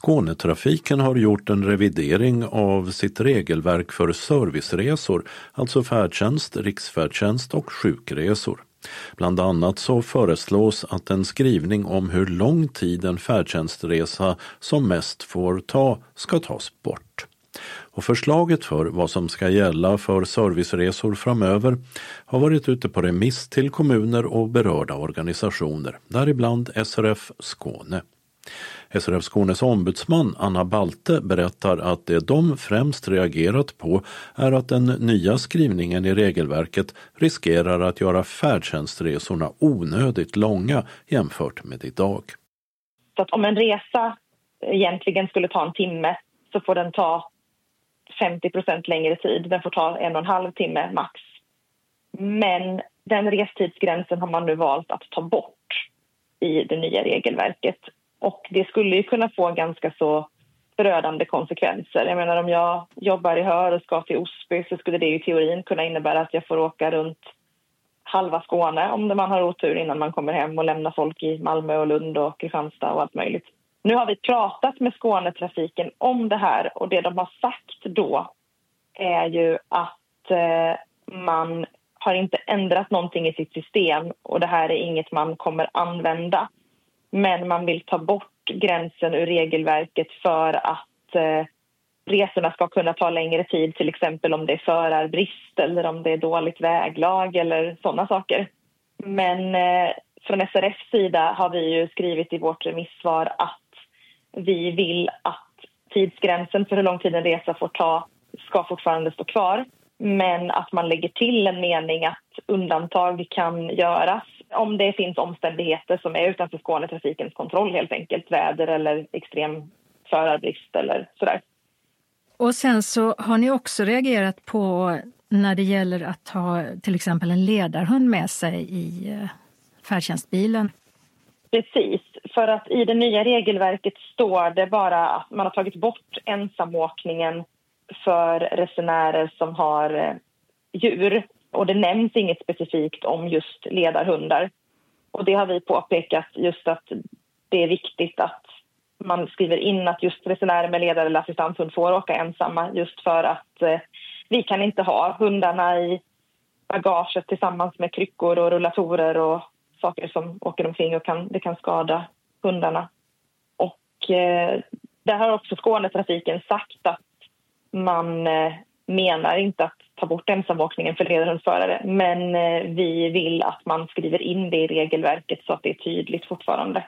Skånetrafiken har gjort en revidering av sitt regelverk för serviceresor, alltså färdtjänst, riksfärdtjänst och sjukresor. Bland annat så föreslås att en skrivning om hur lång tid en färdtjänstresa som mest får ta ska tas bort. Och förslaget för vad som ska gälla för serviceresor framöver har varit ute på remiss till kommuner och berörda organisationer, däribland SRF Skåne. SRF Skånes ombudsman Anna Balte berättar att det de främst reagerat på är att den nya skrivningen i regelverket riskerar att göra färdtjänstresorna onödigt långa jämfört med idag. Så att om en resa egentligen skulle ta en timme så får den ta 50% längre tid. Den får ta 1,5 timme max. Men den restidsgränsen har man nu valt att ta bort i det nya regelverket. Och det skulle ju kunna få ganska så förödande konsekvenser. Jag menar, om jag jobbar i Hör och ska till Osby så skulle det i teorin kunna innebära att jag får åka runt halva Skåne om man har otur innan man kommer hem och lämnar folk i Malmö och Lund och Kristianstad och allt möjligt. Nu har vi pratat med Skånetrafiken om det här och det de har sagt då är ju att man har inte ändrat någonting i sitt system och det här är inget man kommer använda. Men man vill ta bort gränsen ur regelverket för att resorna ska kunna ta längre tid, till exempel om det är förarbrist eller om det är dåligt väglag eller sådana saker. Men från SRFs sida har vi ju skrivit i vårt remissvar att vi vill att tidsgränsen för hur lång tid en resa får ta ska fortfarande stå kvar. Men att man lägger till en mening att undantag kan göras om det finns omständigheter som är utanför Skånetrafikens kontroll, helt enkelt väder eller extrem förarbrist eller sådär. Och sen så har ni också reagerat på när det gäller att ha till exempel en ledarhund med sig i färdtjänstbilen. Precis, för att i det nya regelverket står det bara att man har tagit bort ensamåkningen för resenärer som har djur. Och det nämns inget specifikt om just ledarhundar. Och det har vi påpekat just att det är viktigt att man skriver in att just resenärer med ledare eller assistanshund får åka ensamma. Just för att vi kan inte ha hundarna i bagaget tillsammans med kryckor och rullatorer och saker som åker omkring och det kan skada hundarna. Och där har också Skånetrafiken sagt att man menar inte att ta bort ensamåkningen för ledarhundsförare, men vi vill att man skriver in det i regelverket så att det är tydligt fortfarande.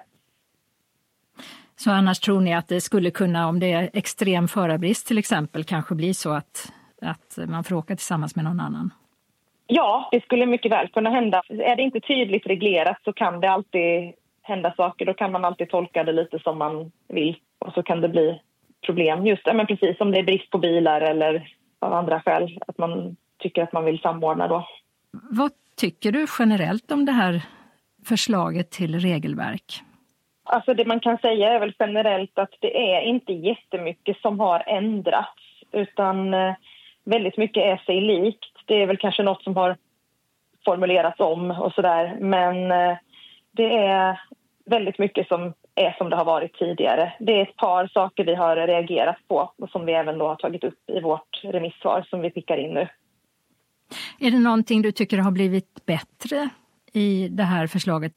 Så annars tror ni att det skulle kunna, om det är extrem förarbrist till exempel, kanske bli så att man får åka tillsammans med någon annan? Ja, det skulle mycket väl kunna hända. Är det inte tydligt reglerat så kan det alltid hända saker. Då kan man alltid tolka det lite som man vill och så kan det bli problem. Just men precis som det är brist på bilar eller av andra skäl att man tycker att man vill samordna då. Vad tycker du generellt om det här förslaget till regelverk? Alltså det man kan säga är väl generellt att det är inte jättemycket som har ändrats utan väldigt mycket är sig likt. Det är väl kanske något som har formulerats om och sådär, men det är väldigt mycket som är som det har varit tidigare. Det är ett par saker vi har reagerat på och som vi även då har tagit upp i vårt remissvar som vi skickar in nu. Är det någonting du tycker har blivit bättre i det här förslaget?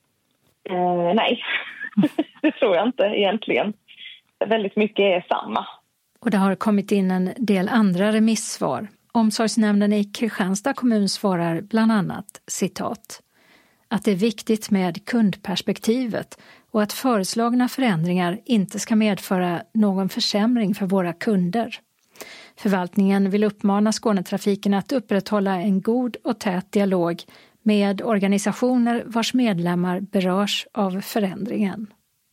Nej, det tror jag inte egentligen. Väldigt mycket är samma. Och det har kommit in en del andra remissvar. Omsorgsnämnden i Kristianstad kommun svarar bland annat, citat, att det är viktigt med kundperspektivet och att föreslagna förändringar inte ska medföra någon försämring för våra kunder. Förvaltningen vill uppmana Skånetrafiken att upprätthålla en god och tät dialog med organisationer vars medlemmar berörs av förändringen.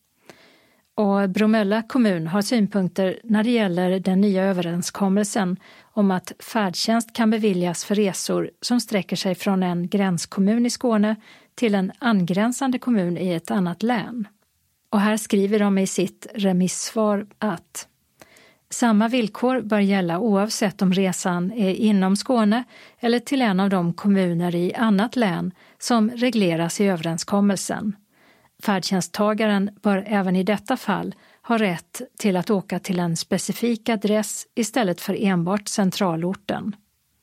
Och Bromölla kommun har synpunkter när det gäller den nya överenskommelsen om att färdtjänst kan beviljas för resor som sträcker sig från en gränskommun i Skåne till en angränsande kommun i ett annat län. Och här skriver de i sitt remissvar att samma villkor bör gälla oavsett om resan är inom Skåne eller till en av de kommuner i annat län som regleras i överenskommelsen. Färdtjänsttagaren bör även i detta fall har rätt till att åka till en specifik adress istället för enbart centralorten.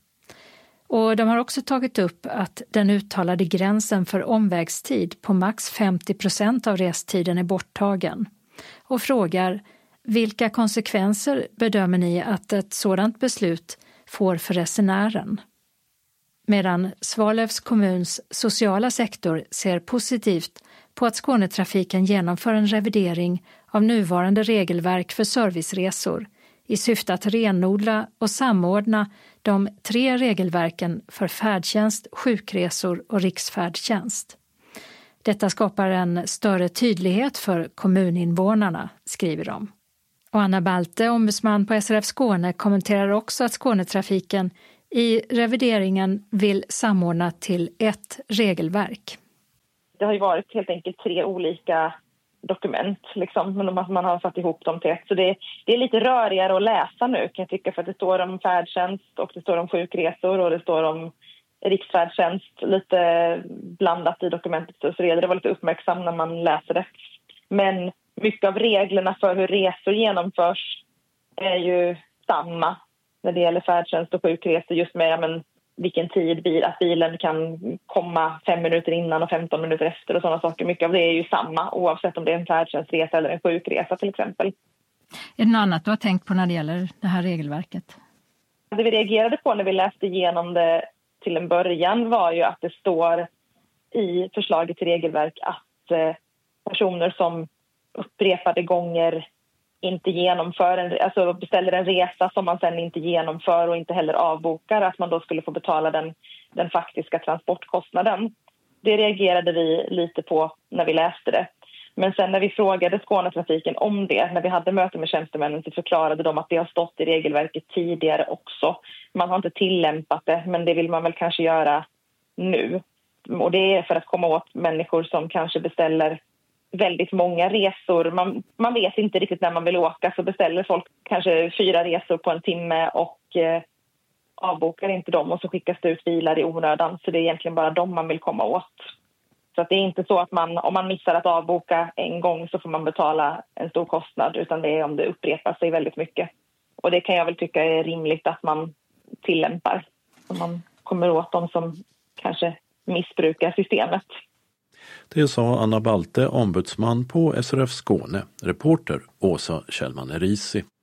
Och de har också tagit upp att den uttalade gränsen för omvägstid på max 50% av restiden är borttagen och frågar vilka konsekvenser bedömer ni att ett sådant beslut får för resenären? Medan Svalövs kommuns sociala sektor ser positivt på att Skånetrafiken genomför en revidering av nuvarande regelverk för serviceresor i syfte att renodla och samordna de 3 regelverken för färdtjänst, sjukresor och riksfärdtjänst. Detta skapar en större tydlighet för kommuninvånarna, skriver de. Och Anna Balte, ombudsman på SRF Skåne, kommenterar också att Skånetrafiken i revideringen vill samordna till ett regelverk. Det har ju varit helt enkelt 3 olika dokument, liksom, men man har satt ihop dem till ett. Så det är lite rörigare att läsa nu, kan jag tycka, för att det står om färdtjänst och det står om sjukresor och det står om riksfärdtjänst lite blandat i dokumentet. Så det var lite uppmärksam när man läser det. Men mycket av reglerna för hur resor genomförs är ju samma när det gäller färdtjänst och sjukresor, just med vilken tid att bilen kan komma 5 minuter innan och 15 minuter efter och sådana saker. Mycket av det är ju samma oavsett om det är en färdtjänstresa eller en sjukresa till exempel. Är det något annat du har tänkt på när det gäller det här regelverket? Det vi reagerade på när vi läste igenom det till en början var ju att det står i förslaget till regelverk att personer som upprepade gånger inte genomför, alltså beställer en resa som man sen inte genomför och inte heller avbokar, att man då skulle få betala den faktiska transportkostnaden. Det reagerade vi lite på när vi läste det. Men sen när vi frågade Skånetrafiken om det, när vi hade möte med tjänstemännen, så förklarade de att det har stått i regelverket tidigare också. Man har inte tillämpat det, men det vill man väl kanske göra nu. Och det är för att komma åt människor som kanske beställer väldigt många resor. Man vet inte riktigt när man vill åka, så beställer folk kanske 4 resor på en timme och avbokar inte dem, och så skickas det ut bilar i onödan. Så det är egentligen bara dem man vill komma åt. Så att det är inte så att om man missar att avboka en gång så får man betala en stor kostnad, utan det är om det upprepar sig väldigt mycket. Och det kan jag väl tycka är rimligt att man tillämpar. Så man kommer åt dem som kanske missbrukar systemet. Det sa Anna Balte, ombudsman på SRF Skåne. Reporter Åsa Kjellman-Erisi.